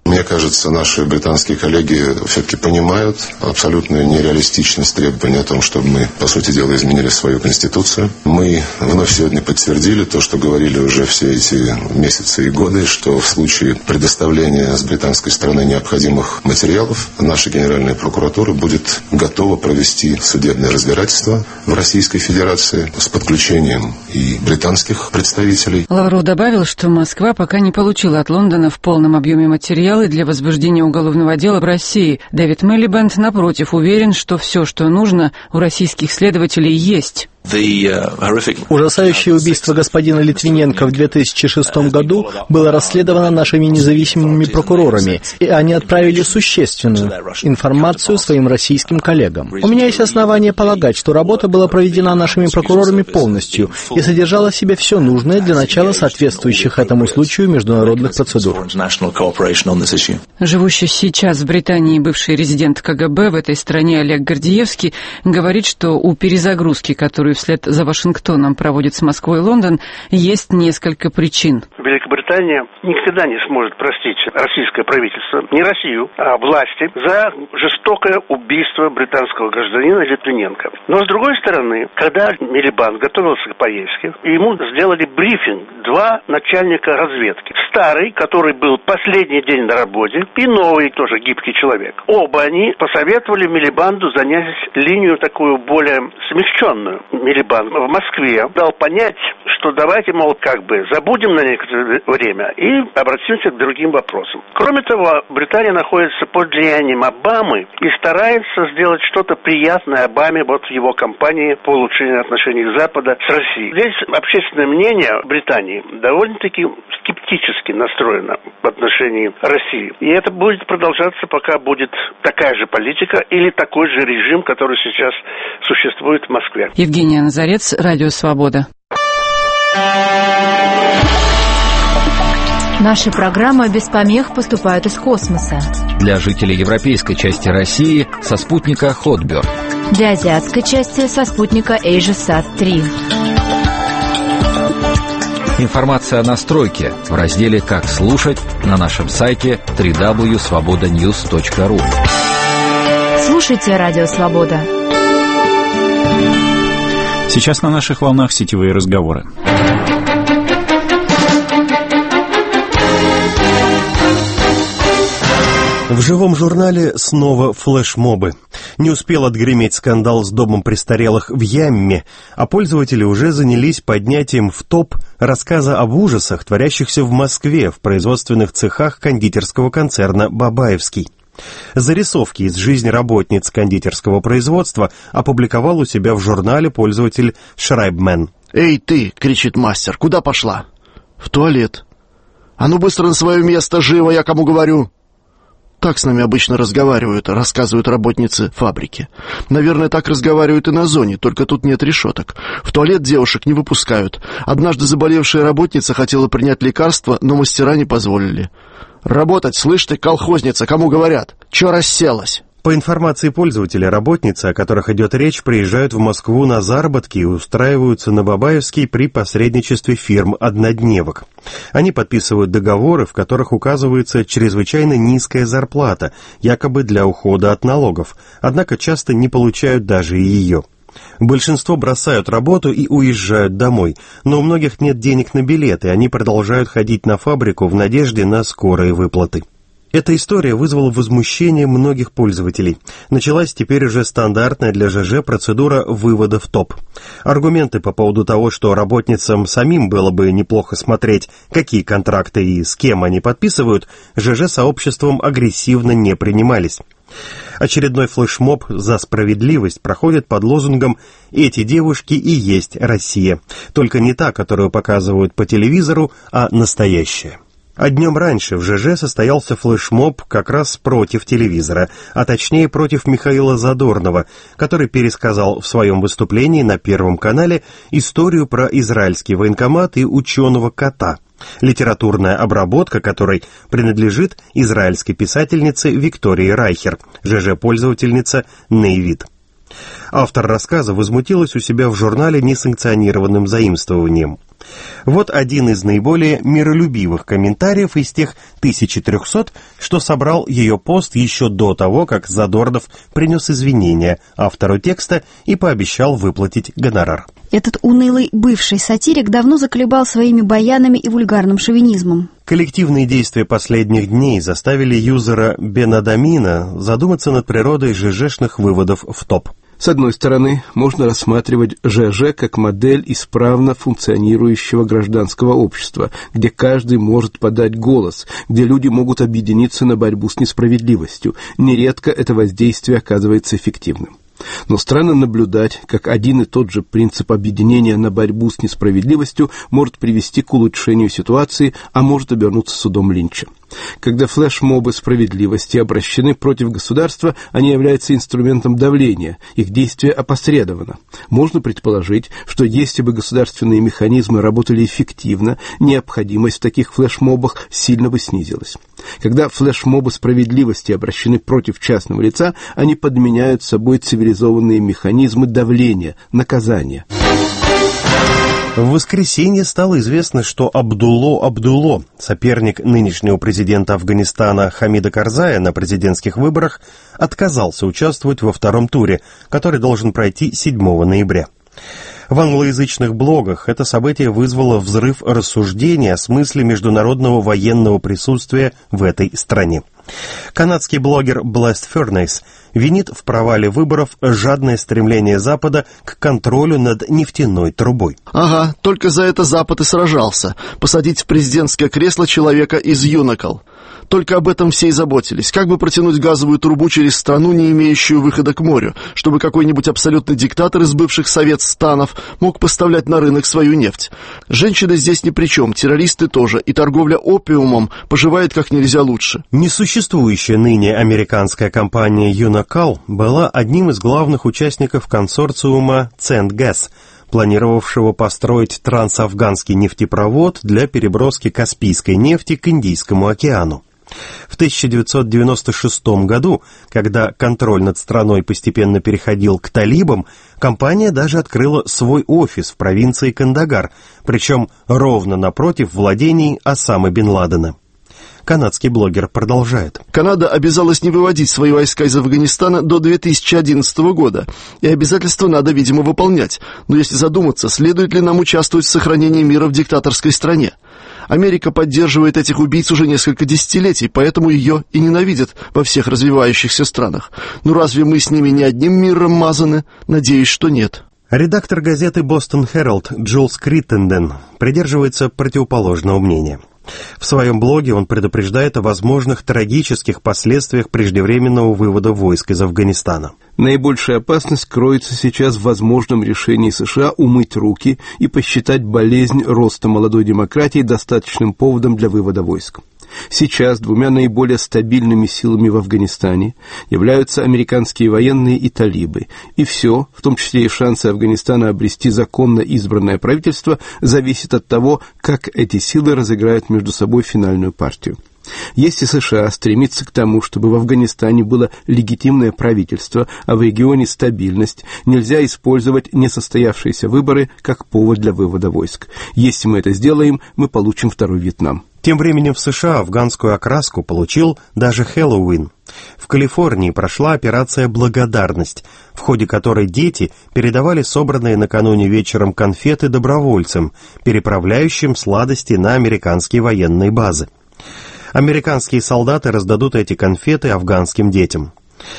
Мне кажется, наши британские коллеги все-таки понимают абсолютную нереалистичность требований о том, чтобы мы, по сути дела, изменили свою конституцию. Мы вновь сегодня подтвердили то, что говорили уже все эти месяцы и годы, что в случае предоставления с британской стороны необходимых материалов наша Генеральная прокуратура будет готова провести судебное разбирательство в Российской Федерации с подключением и британских представителей. Лавров добавил, что Москва пока не получила от Лондона в полном объеме материалы для возбуждения уголовного дела в России. Дэвид Милибанд, напротив, уверен, что все, что нужно, у российских следователей есть. Ужасающее убийство господина Литвиненко в две тысячи шестом году было расследовано нашими независимыми прокурорами, и они отправили существенную информацию своим российским коллегам. У меня есть основания полагать, что работа была проведена нашими прокурорами полностью и содержала в себе все нужное для начала соответствующих этому случаю международных процедур. Живущий сейчас в Британии бывший резидент КГБ в этой стране Олег Гордеевский говорит, что у перезагрузки, которую вслед за Вашингтоном проводит с Москвой Лондон, есть несколько причин. Великобритания никогда не сможет простить российское правительство, не Россию, а власти, за жестокое убийство британского гражданина Литвиненко. Но, с другой стороны, когда Милибанд готовился к поездке, ему сделали брифинг два начальника разведки. Старый, который был последний день на работе, и новый, тоже гибкий человек. Оба они посоветовали Милибанду занять линию такую более смягченную. Милибанд в Москве дал понять, что давайте, мол, как бы забудем на некоторое время и обратимся к другим вопросам. Кроме того, Британия находится под влиянием Обамы и старается сделать что-то приятное Обаме вот в его кампании по улучшению отношений Запада с Россией. Здесь общественное мнение Британии довольно-таки скептически настроено в отношении России. И это будет продолжаться, пока будет такая же политика или такой же режим, который сейчас существует в Москве. Евгения Назарец, Радио Свобода. Наши программы без помех поступают из космоса. Для жителей европейской части России со спутника Хотберг. Для азиатской части со спутника AsiaSat три. Информация о настройке в разделе «Как слушать» на нашем сайте дабл ю дабл ю дабл ю точка свобода ньюс точка ру. Слушайте Радио Свобода. Сейчас на наших волнах сетевые разговоры. В живом журнале снова флешмобы. Не успел отгреметь скандал с домом престарелых в Ямме, а пользователи уже занялись поднятием в топ рассказа об ужасах, творящихся в Москве в производственных цехах кондитерского концерна «Бабаевский». Зарисовки из жизни работниц кондитерского производства опубликовал у себя в журнале пользователь Шрайбмен. «Эй, ты!» — кричит мастер. «Куда пошла?» «В туалет». «А ну быстро на свое место, живо, я кому говорю!» Так с нами обычно разговаривают, рассказывают работницы фабрики. Наверное, так разговаривают и на зоне, только тут нет решеток. В туалет девушек не выпускают. Однажды заболевшая работница хотела принять лекарство, но мастера не позволили. «Работать, слышь ты, колхозница, кому говорят? Чё расселась?» По информации пользователя, работницы, о которых идет речь, приезжают в Москву на заработки и устраиваются на Бабаевский при посредничестве фирм-однодневок. Они подписывают договоры, в которых указывается чрезвычайно низкая зарплата, якобы для ухода от налогов, однако часто не получают даже и ее. Большинство бросают работу и уезжают домой, но у многих нет денег на билеты, они продолжают ходить на фабрику в надежде на скорые выплаты. Эта история вызвала возмущение многих пользователей. Началась теперь уже стандартная для ЖЖ процедура вывода в топ. Аргументы по поводу того, что работницам самим было бы неплохо смотреть, какие контракты и с кем они подписывают, ЖЖ-сообществом агрессивно не принимались. Очередной флешмоб за справедливость проходит под лозунгом «Эти девушки и есть Россия», только не та, которую показывают по телевизору, а настоящая. А днем раньше в ЖЖ состоялся флешмоб как раз против телевизора, а точнее против Михаила Задорнова, который пересказал в своем выступлении на Первом канале историю про израильский военкомат и ученого-кота, литературная обработка которой принадлежит израильской писательнице Виктории Райхер, ЖЖ-пользовательница Нейвид. Автор рассказа возмутилась у себя в журнале несанкционированным заимствованием. Вот один из наиболее миролюбивых комментариев из тех тысячи трехсот, что собрал ее пост еще до того, как Задорнов принес извинения автору текста и пообещал выплатить гонорар. Этот унылый бывший сатирик давно заколебал своими баянами и вульгарным шовинизмом. Коллективные действия последних дней заставили юзера Бенадамина задуматься над природой ЖЖшных выводов в топ. С одной стороны, можно рассматривать ЖЖ как модель исправно функционирующего гражданского общества, где каждый может подать голос, где люди могут объединиться на борьбу с несправедливостью. Нередко это воздействие оказывается эффективным. Но странно наблюдать, как один и тот же принцип объединения на борьбу с несправедливостью может привести к улучшению ситуации, а может обернуться судом Линча. Когда флешмобы справедливости обращены против государства, они являются инструментом давления, их действие опосредовано. Можно предположить, что если бы государственные механизмы работали эффективно, необходимость в таких флешмобах сильно бы снизилась. Когда флешмобы справедливости обращены против частного лица, они подменяют собой цивилизованные механизмы давления, наказания. В воскресенье стало известно, что Абдулло Абдулло, соперник нынешнего президента Афганистана Хамида Карзая на президентских выборах, отказался участвовать во втором туре, который должен пройти седьмого ноября. В англоязычных блогах это событие вызвало взрыв рассуждений о смысле международного военного присутствия в этой стране. Канадский блогер Blessed Furnace винит в провале выборов жадное стремление Запада к контролю над нефтяной трубой. Ага, только за это Запад и сражался. Посадить в президентское кресло человека из Юнакал. Только об этом все и заботились. Как бы протянуть газовую трубу через страну, не имеющую выхода к морю, чтобы какой-нибудь абсолютный диктатор из бывших советстанов мог поставлять на рынок свою нефть. Женщины здесь ни при чем, террористы тоже, и торговля опиумом поживает как нельзя лучше. Несуществующая ныне американская компания Юнакал была одним из главных участников консорциума Центгаз, планировавшего построить трансафганский нефтепровод для переброски каспийской нефти к Индийскому океану. В тысяча девятьсот девяносто шестом году, когда контроль над страной постепенно переходил к талибам, компания даже открыла свой офис в провинции Кандагар, причем ровно напротив владений Осамы бен Ладена. Канадский блогер продолжает. Канада обязалась не выводить свои войска из Афганистана до две тысячи одиннадцатого года, и обязательства надо, видимо, выполнять. Но если задуматься, следует ли нам участвовать в сохранении мира в диктаторской стране? Америка поддерживает этих убийц уже несколько десятилетий, поэтому ее и ненавидят во всех развивающихся странах. Ну разве мы с ними не одним миром мазаны? Надеюсь, что нет. Редактор газеты «Бостон Herald» Джулс Криттенден придерживается противоположного мнения. В своем блоге он предупреждает о возможных трагических последствиях преждевременного вывода войск из Афганистана. Наибольшая опасность кроется сейчас в возможном решении США умыть руки и посчитать болезнь роста молодой демократии достаточным поводом для вывода войск. Сейчас двумя наиболее стабильными силами в Афганистане являются американские военные и талибы. И все, в том числе и шансы Афганистана обрести законно избранное правительство, зависит от того, как эти силы разыграют между собой финальную партию. Если США стремится к тому, чтобы в Афганистане было легитимное правительство, а в регионе стабильность, нельзя использовать несостоявшиеся выборы как повод для вывода войск. Если мы это сделаем, мы получим второй Вьетнам. Тем временем в США афганскую окраску получил даже Хэллоуин. В Калифорнии прошла операция «Благодарность», в ходе которой дети передавали собранные накануне вечером конфеты добровольцам, переправляющим сладости на американские военные базы. Американские солдаты раздадут эти конфеты афганским детям.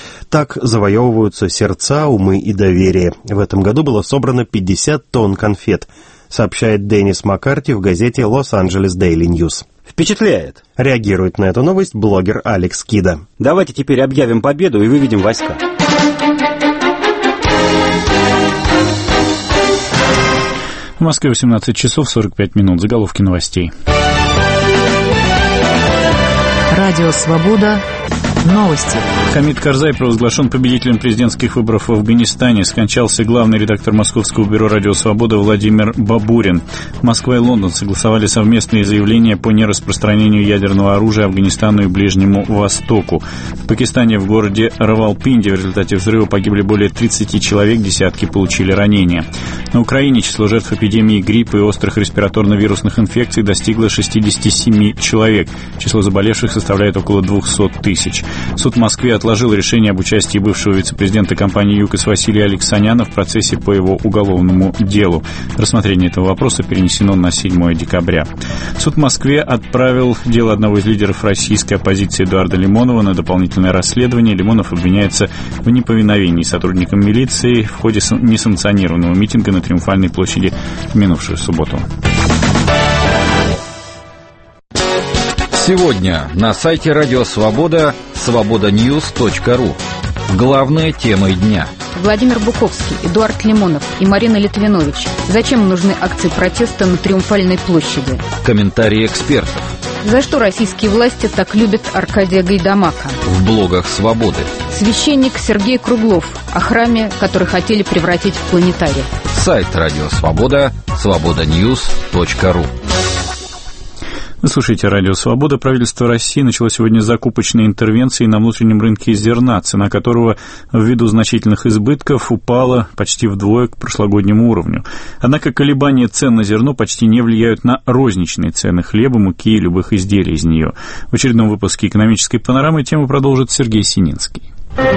Так завоевываются сердца, умы и доверие. В этом году было собрано пятьдесят тонн конфет, сообщает Деннис Маккарти в газете «Лос-Анджелес Дейли Ньюс». Впечатляет. Реагирует на эту новость блогер Алекс Кида. Давайте теперь объявим победу и выведем войска. В Москве восемнадцать часов сорок пять минут. Заголовки новостей. Радио «Свобода», Новости. Хамид Карзай провозглашен победителем президентских выборов в Афганистане. Скончался главный редактор Московского бюро «Радио Свобода» Владимир Бабурин. Москва и Лондон согласовали совместные заявления по нераспространению ядерного оружия Афганистану и Ближнему Востоку. В Пакистане в городе Равалпинди в результате взрыва погибли более тридцати человек, десятки получили ранения. На Украине число жертв эпидемии гриппа и острых респираторно-вирусных инфекций достигло шестидесяти семи человек. Число заболевших составляет около двухсот тысяч. Суд в Москве отложил решение об участии бывшего вице-президента компании ЮКОС Василия Алексаняна в процессе по его уголовному делу. Рассмотрение этого вопроса перенесено на седьмое декабря. Суд в Москве отправил дело одного из лидеров российской оппозиции Эдуарда Лимонова на дополнительное расследование. Лимонов обвиняется в неповиновении сотрудникам милиции в ходе несанкционированного митинга на Триумфальной площади в минувшую субботу. Сегодня на сайте Радио Свобода свобода ньюс точка ру. Главные темы дня. Владимир Буковский, Эдуард Лимонов и Марина Литвинович. Зачем нужны акции протеста на Триумфальной площади? Комментарии экспертов. За что российские власти так любят Аркадия Гайдамака? В блогах Свободы. Священник Сергей Круглов о храме, который хотели превратить в планетарий. Сайт Радио Свобода свобода ньюс точка ру. Вы слушаете Радио Свобода. Правительство России начало сегодня закупочные интервенции на внутреннем рынке зерна, цена которого ввиду значительных избытков упала почти вдвое к прошлогоднему уровню. Однако колебания цен на зерно почти не влияют на розничные цены хлеба, муки и любых изделий из нее. В очередном выпуске «Экономической панорамы» тему продолжит Сергей Сининский.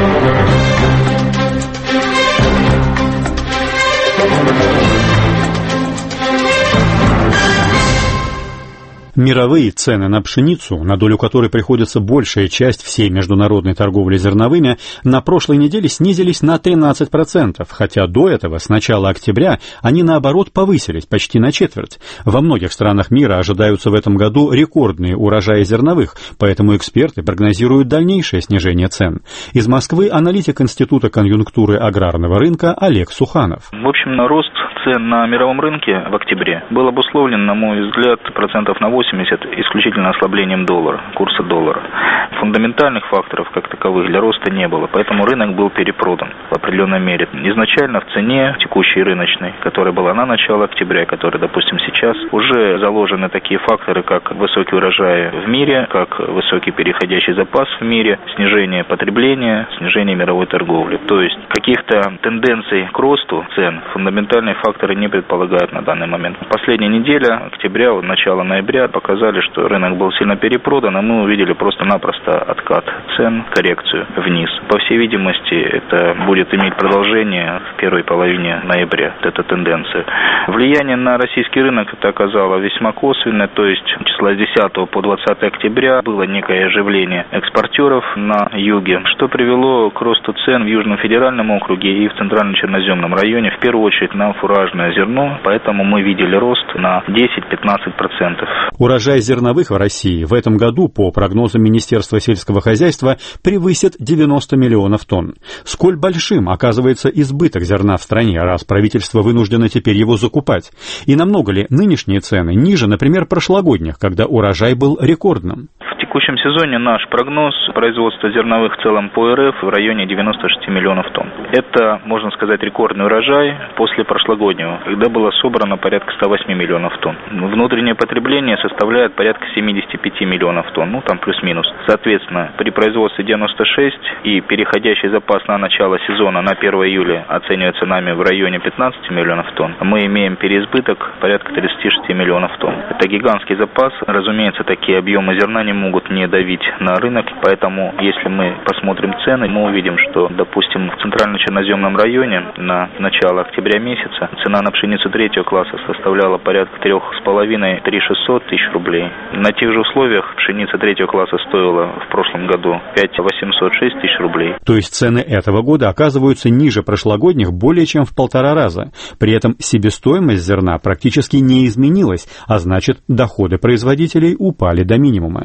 Мировые цены на пшеницу, на долю которой приходится большая часть всей международной торговли зерновыми, на прошлой неделе снизились на тринадцать процентов, хотя до этого, с начала октября, они наоборот повысились почти на четверть. Во многих странах мира ожидаются в этом году рекордные урожаи зерновых, поэтому эксперты прогнозируют дальнейшее снижение цен. Из Москвы аналитик Института конъюнктуры аграрного рынка Олег Суханов. В общем, рост цен на мировом рынке в октябре был обусловлен, на мой взгляд, процентов на восемьдесят исключительно ослаблением доллара, курса доллара. Фундаментальных факторов как таковых для роста не было, поэтому рынок был перепродан в определенной мере. Изначально в цене текущей рыночной, которая была на начало октября, которая, допустим, сейчас, уже заложены такие факторы, как высокий урожай в мире, как высокий переходящий запас в мире, снижение потребления, снижение мировой торговли. То есть каких-то тенденций к росту цен фундаментальные факторы не предполагают на данный момент. Последняя неделя, октября, начало ноября, показали, что рынок был сильно перепродан, и мы увидели просто-напросто откат цен, коррекцию вниз. По всей видимости, это будет иметь продолжение в первой половине ноября, эта тенденция. Влияние на российский рынок это оказало весьма косвенное, то есть числа с десятого по двадцатое октября было некое оживление экспортеров на юге, что привело к росту цен в Южном федеральном округе и в Центральном Черноземном районе, в первую очередь на фуражное зерно, поэтому мы видели рост на десять-пятнадцать процентов. Урожай зерновых в России в этом году, по прогнозам Министерства сельского хозяйства, превысит девяносто миллионов тонн. Сколь большим оказывается избыток зерна в стране, раз правительство вынуждено теперь его закупать? И намного ли нынешние цены ниже, например, прошлогодних, когда урожай был рекордным? В текущем сезоне наш прогноз производства зерновых в целом по РФ в районе девяноста шести миллионов тонн. Это, можно сказать, рекордный урожай после прошлогоднего, когда было собрано порядка ста восьми миллионов тонн. Внутреннее потребление составляет порядка семидесяти пяти миллионов тонн, ну там плюс-минус. Соответственно, при производстве девяноста шесть и переходящий запас на начало сезона на первое июля оценивается нами в районе пятнадцати миллионов тонн, мы имеем переизбыток порядка тридцати шести миллионов тонн. Это гигантский запас. Разумеется, такие объемы зерна не могут не давить на рынок, поэтому если мы посмотрим цены, мы увидим, что, допустим, в Центрально-Черноземном районе на начало октября месяца цена на пшеницу третьего класса составляла порядка трех с половиной — три шестьсот тысяч рублей. На тех же условиях пшеница третьего класса стоила в прошлом году пять восемьсот шесть тысяч рублей. То есть цены этого года оказываются ниже прошлогодних более чем в полтора раза. При этом себестоимость зерна практически не изменилась, а значит, доходы производителей упали до минимума.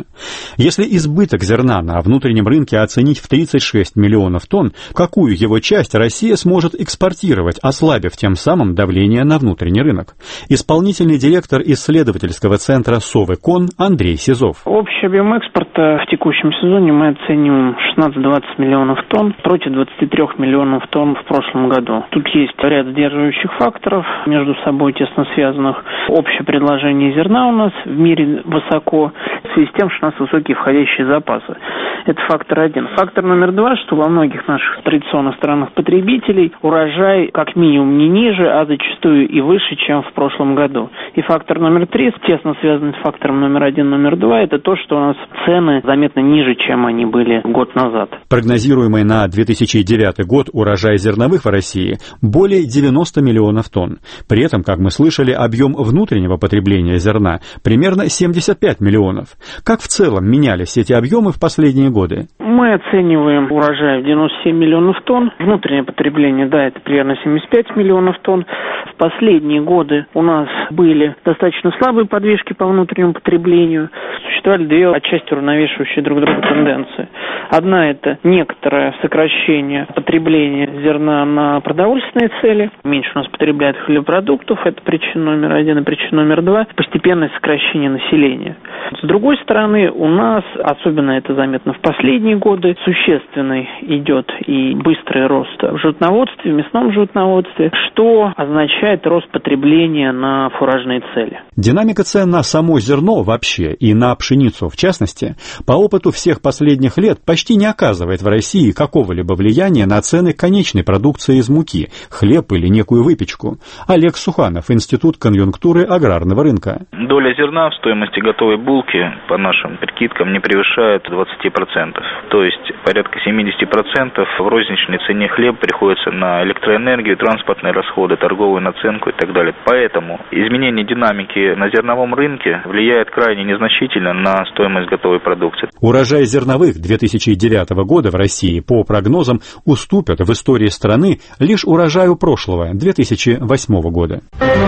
Если избыток зерна на внутреннем рынке оценить в тридцать шесть миллионов тонн, какую его часть Россия сможет экспортировать, ослабив тем самым давление на внутренний рынок? Исполнительный директор исследовательского центра «Совэкон» Андрей Сизов. Общий объем экспорта в текущем сезоне мы оцениваем шестнадцать-двадцать миллионов тонн против двадцати трёх миллионов тонн в прошлом году. Тут есть ряд сдерживающих факторов, между собой тесно связанных. Общее предложение зерна у нас в мире высоко, в связи с тем, что у нас высокие входящие запасы. Это фактор один. Фактор номер два, что во многих наших традиционных странах потребителей урожай как минимум не ниже, а зачастую и выше, чем в прошлом году. И фактор номер три, тесно связанный с фактором номер один, номер два, это то, что у нас цены заметно ниже, чем они были год назад. Прогнозируемый на две тысячи девятый год урожай зерновых в России более девяноста миллионов тонн. При этом, как мы слышали, объем внутреннего потребления зерна примерно семьдесят пять миллионов. Как в целом менялись эти объемы в последние годы? Мы оцениваем урожай в девяносто семь миллионов тонн. Внутреннее потребление, да, это примерно семьдесят пять миллионов тонн. В последние годы у нас были достаточно слабые подвижки по внутреннему потреблению. Существовали две отчасти уравновешивающие друг друга тенденции. Одна – это некоторое сокращение потребления зерна на продовольственные цели. Меньше у нас потребляют хлебопродуктов, это причина номер один. И причина номер два – постепенное сокращение населения. С другой стороны, у нас, особенно это заметно в последние годы, существенный идет и быстрый рост в животноводстве, в мясном животноводстве, что означает рост потребления на фуражные цели. Динамика цен на само зерно вообще и на пшеницу в частности, по опыту всех последних лет почти не оказывает в России какого-либо влияния на цены конечной продукции из муки, хлеб или некую выпечку. Олег Суханов, Институт конъюнктуры аграрного рынка. Доля зерна в стоимости готовой булки, по нашим прикидкам, не превышает двадцати процентов. То есть порядка семидесяти процентов в розничной цене хлеб приходится на электроэнергию, транспортные расходы, торговую наценку и так далее. Поэтому изменение динамики на зерновом рынке влияет крайне незначительно на стоимость готовой продукции. Урожай зерновых две тысячи девятого года в России, по прогнозам, уступят в истории страны лишь урожаю прошлого, две тысячи восьмого года.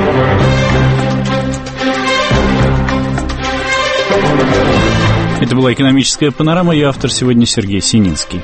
Это была «Экономическая панорама», и автор сегодня Сергей Сининский.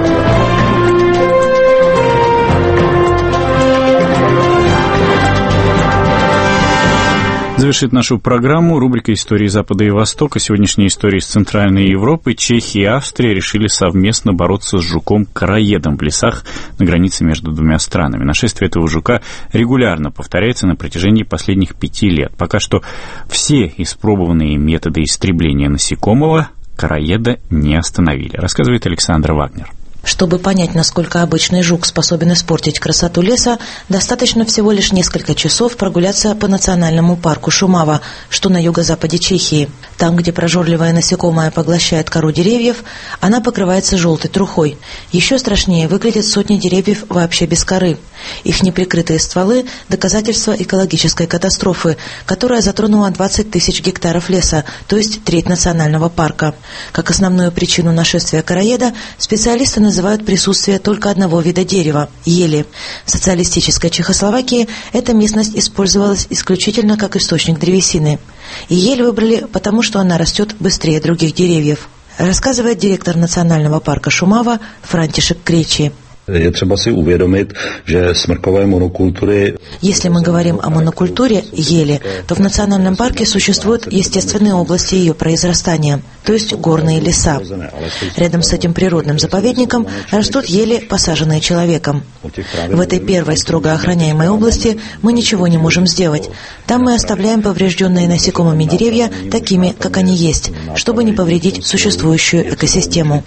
Завершит нашу программу рубрика «Истории Запада и Востока». Сегодняшние истории из Центральной Европы. Чехия и Австрия решили совместно бороться с жуком-короедом в лесах на границе между двумя странами. Нашествие этого жука регулярно повторяется на протяжении последних пяти лет. Пока что все испробованные методы истребления насекомого короеда не остановили, рассказывает Александра Вагнер. Чтобы понять, насколько обычный жук способен испортить красоту леса, достаточно всего лишь несколько часов прогуляться по национальному парку Шумава, что на юго-западе Чехии. Там, где прожорливое насекомое поглощает кору деревьев, она покрывается желтой трухой. Еще страшнее выглядят сотни деревьев вообще без коры. Их неприкрытые стволы – доказательство экологической катастрофы, которая затронула двадцать тысяч гектаров леса, то есть треть национального парка. Как основную причину нашествия короеда специалисты называют называют присутствие только одного вида дерева – ели. В социалистической Чехословакии эта местность использовалась исключительно как источник древесины. И ель выбрали потому, что она растет быстрее других деревьев, рассказывает директор национального парка Шумава Франтишек Кречи. Je třeba si uvědomit, že smrkové monokultury... Если мы говорим о монокультуре ели, то в национальном парке существуют естественные области ее произрастания, то есть горные леса. Рядом с этим природным заповедником растут ели, посаженные человеком. В этой первой строго охраняемой области мы ничего не можем сделать. Там мы оставляем поврежденные насекомыми деревья такими, как они есть, чтобы не повредить существующую экосистему.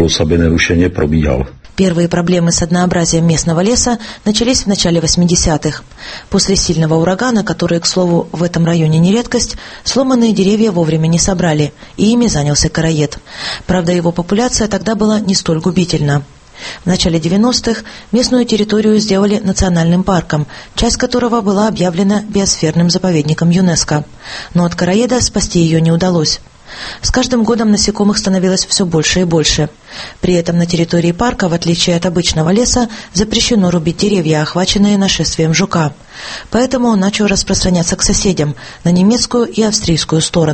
Первые проблемы с однообразием местного леса начались в начале восьмидесятых. После сильного урагана, который, к слову, в этом районе не редкость, сломанные деревья вовремя не собрали, и ими занялся короед. Правда, его популяция тогда была не столь губительна. В начале девяностых местную территорию сделали национальным парком, часть которого была объявлена биосферным заповедником ЮНЕСКО. Но от короеда спасти ее не удалось. С каждым годом насекомых становилось все больше и больше. При этом на территории парка, в отличие от обычного леса, запрещено рубить деревья, охваченные нашествием жука. Поэтому он начал распространяться к соседям, на немецкую и австрийскую стороны.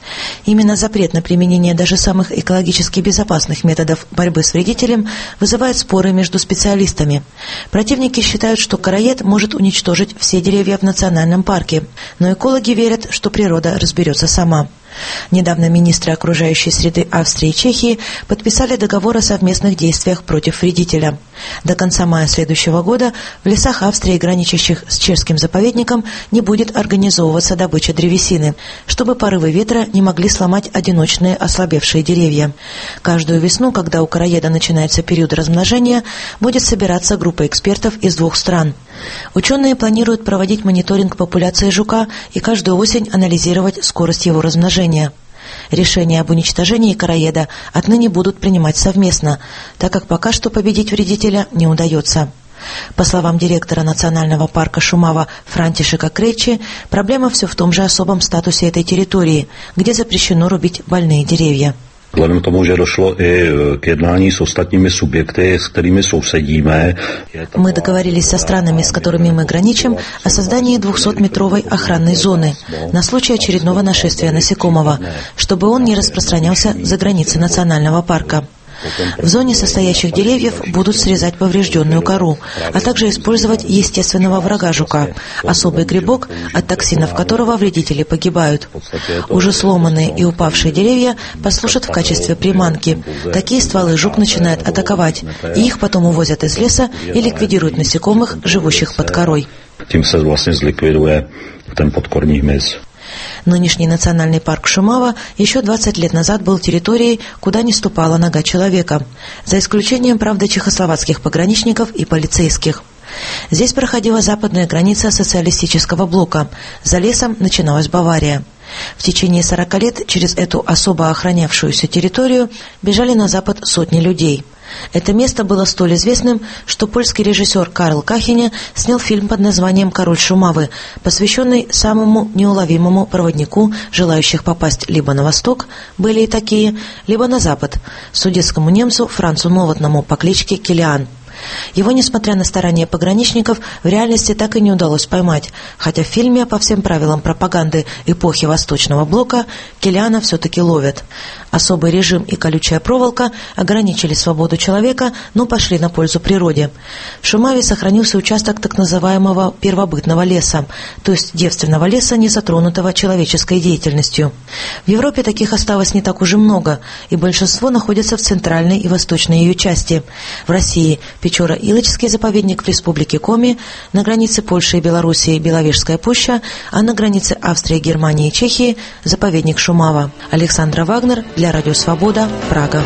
Именно запрет на применение даже самых экологически безопасных методов борьбы с вредителем вызывает споры между специалистами. Противники считают, что короед может уничтожить все деревья в национальном парке, но экологи верят, что природа разберется сама. Недавно министры окружающей среды Австрии и Чехии подписали договор о совместных действиях против вредителя. До конца мая следующего года в лесах Австрии, граничащих с чешским заповедником, не будет организовываться добыча древесины, чтобы порывы ветра не могли сломать одиночные ослабевшие деревья. Каждую весну, когда у короеда начинается период размножения, будет собираться группа экспертов из двух стран. Ученые планируют проводить мониторинг популяции жука и каждую осень анализировать скорость его размножения. Решения об уничтожении короеда отныне будут принимать совместно, так как пока что победить вредителя не удается. По словам директора национального парка Шумава Франтишека Кречи, проблема все в том же особом статусе этой территории, где запрещено рубить больные деревья. Vzhledem k tomu, že došlo i k jednání s ostatními subjekty, s kterými sousedíme. Мы договорились со странами, с которыми мы граничим, о создании двухсотметровой охранной зоны на случай очередного нашествия насекомого, чтобы он не распространялся за границы национального парка. В зоне состоящих деревьев будут срезать поврежденную кору, а также использовать естественного врага жука, особый грибок, от токсинов которого вредители погибают. Уже сломанные и упавшие деревья послужат в качестве приманки. Такие стволы жук начинает атаковать, и их потом увозят из леса и ликвидируют насекомых, живущих под корой. Tím se vlastně zlikviduje ten podkorní hmyz. Нынешний национальный парк Шумава еще двадцать лет назад был территорией, куда не ступала нога человека, за исключением, правда, чехословацких пограничников и полицейских. Здесь проходила западная граница социалистического блока, за лесом начиналась Бавария. В течение сорока лет через эту особо охранявшуюся территорию бежали на запад сотни людей. Это место было столь известным, что польский режиссер Карл Кахене снял фильм под названием «Король Шумавы», посвященный самому неуловимому проводнику, желающих попасть либо на восток, были и такие, либо на запад, судетскому немцу Францу Новотному по кличке Килиан. Его, несмотря на старания пограничников, в реальности так и не удалось поймать, хотя в фильме по всем правилам пропаганды эпохи Восточного блока Килиана все-таки ловят. Особый режим и колючая проволока ограничили свободу человека, но пошли на пользу природе. В Шумаве сохранился участок так называемого первобытного леса, то есть девственного леса, не затронутого человеческой деятельностью. В Европе таких осталось не так уже много, и большинство находится в центральной и восточной ее части. В России – Печора-Илочский заповедник в республике Коми, на границе Польши и Белоруссии Беловежская пуща, а на границе Австрии, Германии и Чехии заповедник Шумава. Александра Вагнер для Радио Свобода, Прага.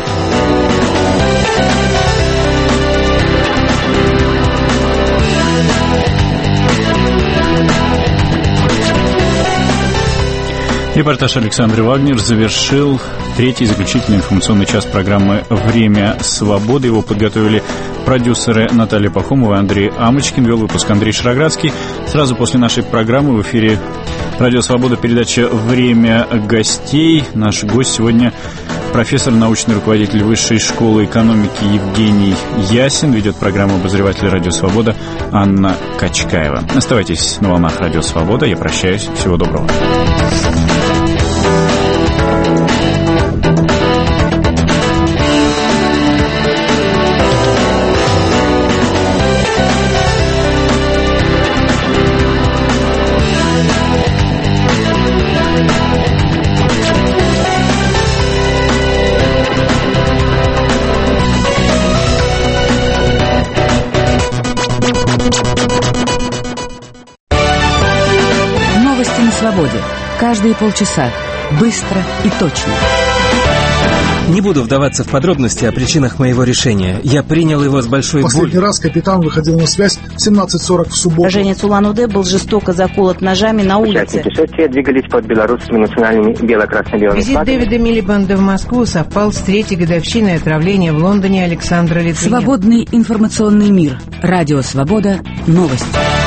Репортаж Александры Вагнер завершил третий заключительный информационный час программы «Время свободы». Его подготовили продюсеры Наталья Пахомова и Андрей Амочкин. Вел выпуск Андрей Шароградский. Сразу после нашей программы в эфире «Радио Свобода» передача «Время гостей». Наш гость сегодня профессор, научный руководитель Высшей школы экономики Евгений Ясин. Ведет программу обозреватель «Радио Свобода» Анна Качкаева. Оставайтесь на волнах «Радио Свобода». Я прощаюсь. Всего доброго. Свободе. Каждые полчаса. Быстро и точно. Не буду вдаваться в подробности о причинах моего решения. Я принял его с большой Последний болью. раз капитан выходил на связь в семнадцать сорок в субботу. Уроженец Улан-Удэ был жестоко заколот ножами на улице. Путешествия двигались под белорусскими национальными бело-красно-белыми Визит флагами. Дэвида Милибанда в Москву совпал с третьей годовщиной отравления в Лондоне Александра Литвиненко. Свободный информационный мир. Радио Свобода. Новости.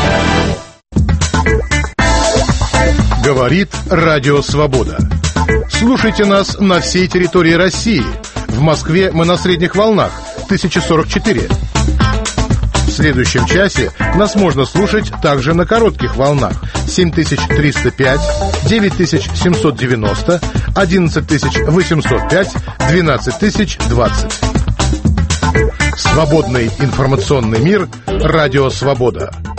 Говорит Радио Свобода. Слушайте нас на всей территории России. В Москве мы на средних волнах тысяча сорок четыре. В следующем часе нас можно слушать также на коротких волнах семь тысяч триста пять, девять тысяч семьсот девяносто, одиннадцать тысяч восемьсот пять, двенадцать тысяч двадцать. Свободный информационный мир. Радио Свобода.